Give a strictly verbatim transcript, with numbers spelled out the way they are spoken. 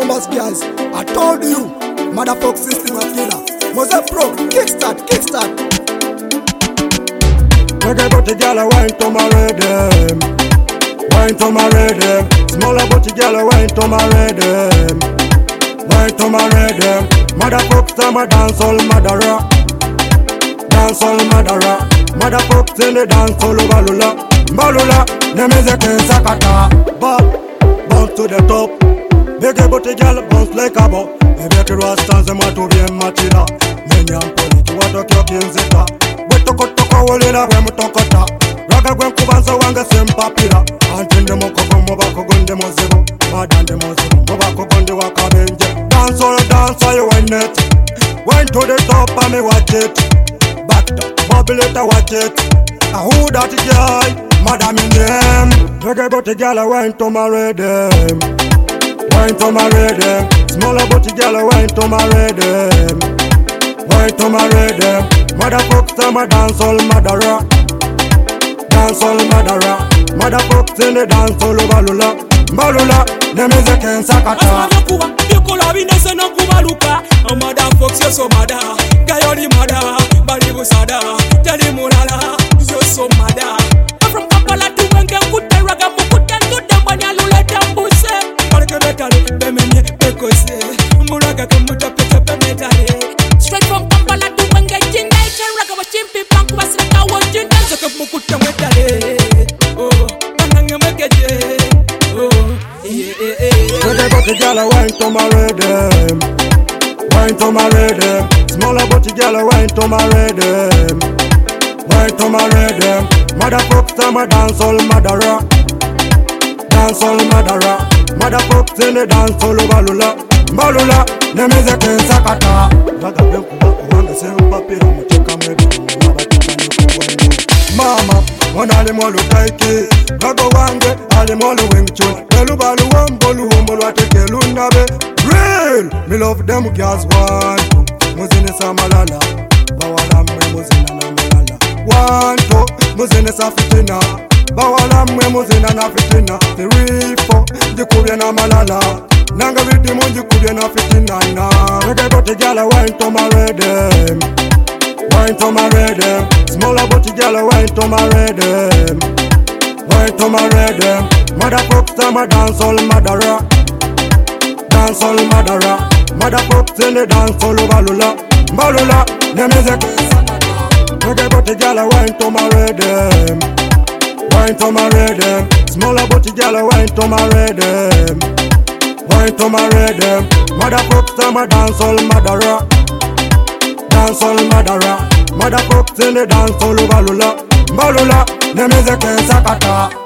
bombas guys. I told you, motherfucker system a killer. Mose Pro, kickstart, kickstart. Reggae booty gyal wine to my rhythm, wine to my rhythm. Smaller booty gyal wine to my rhythm, wine to my rhythm. Motherfuckers I'm a dancehall madara, dancehall madara. Motherfuckers in the dancehall balula, balula. The music in sakata, bob, bounce to the top. Reggae booty gyal bounce like a bob. Ebeke rastas e matobi e matira. Menya mponi kiwato kyo kinzita. Toko toko wolera gwe mutokota. Raga gwe nkubanza wange sempapira. Antende mokogo mobako gonde mozibu. Madande mozibu mobako gonde wakabenje. Dance all dance all you wine it. Wine to the top and me watch it. Back up, bubble it and watch it. A who that guy? Madam in them. Reggae booty gyal wine to my rhythm, wine to my rhythm. Smaller booty gyal wine to my rhythm, wine to my rhythm. Motherfuckers I'm a dancehall madara, dancehall madara. Motherfuckers in the dancehall balula, balula. The music in sakata. Asanakuwa, dikola binese na kubaluka. Motherfuckers you're so mada, gayoli mada, balibu sada, teli mulala, you're so mada. From Kampala to Wenge, kutte raga mukutte tutte mbanya lule tambuse. Marke betale, bemenye bekose, muraga kamuta pete bemetale. Straight from Kampala to Wenge, jinga iche raga wa chimpi panku basiraka wa jinga. Zaka mukutte mwetale, oh, kanange mekeje, oh, yeah, yeah, yeah. Reggae booty gyal wine to my rhythm, wine to my rhythm. Smaller booty gyal wine to my rhythm, wine to my rhythm. Motherfuckers I'm a dancehall madara, dancehall madara. Motherfuckers in the dancehall balula, balula. The music in sakata. Raga gwe nkubanza wange sempapira. Mutika mwebitu nabatika nyukuwanyu. Mama, wana alimolu taiki. Rago wange alimolu Wing Chun. Belu balu wambolu humbolu atekelu ndabe. Real, me love them girls one. Muzini sa malala, bawala mwe muzina na malala. One two, muzini sa fitina, bawala mwe muzina na fitina. Three four, jikubye na malala. Nanga vidi munji kubye na fitina na. Reggae booty gyal wine to my rhythm, wine to my rhythm. Smaller booty gyal wine to my rhythm, wine to my rhythm. Motherfuckers I'm a dancehall madara, dancehall madara. Motherfuckers in the dancehall balula, balula. The music in sakata. Reggae booty gyal wine to my rhythm, wine to my rhythm. Smaller booty gyal wine to my rhythm, wine to my rhythm. Motherfuckers I'm a dancehall madara, dancehall madara. Motherfuckers in the dancehall balula, balula. The music in sakata.